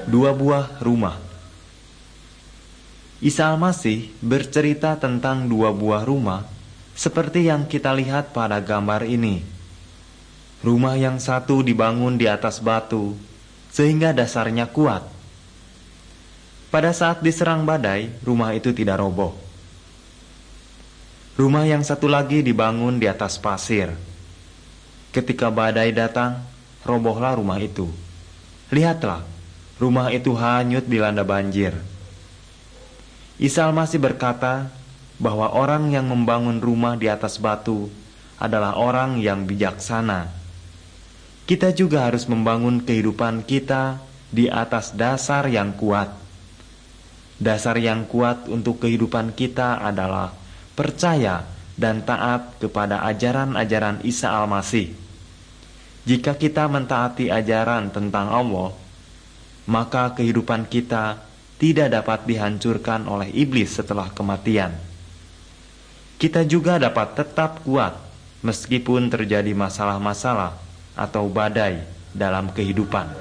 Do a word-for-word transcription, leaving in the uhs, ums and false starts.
Dua buah rumah. Isa Al-Masih bercerita tentang dua buah rumah seperti yang kita lihat pada gambar ini. Rumah yang satu dibangun di atas batu sehingga dasarnya kuat. Pada saat diserang badai, rumah itu tidak roboh. Rumah yang satu lagi dibangun di atas pasir. Ketika badai datang, robohlah rumah itu. Lihatlah, rumah itu hanyut dilanda banjir. Isa Al-Masih berkata bahwa orang yang membangun rumah di atas batu adalah orang yang bijaksana. Kita juga harus membangun kehidupan kita di atas dasar yang kuat. Dasar yang kuat untuk kehidupan kita adalah percaya dan taat kepada ajaran-ajaran Isa Al-Masih. Jika kita mentaati ajaran tentang Allah, maka kehidupan kita tidak dapat dihancurkan oleh iblis setelah kematian. Kita juga dapat tetap kuat meskipun terjadi masalah-masalah atau badai dalam kehidupan.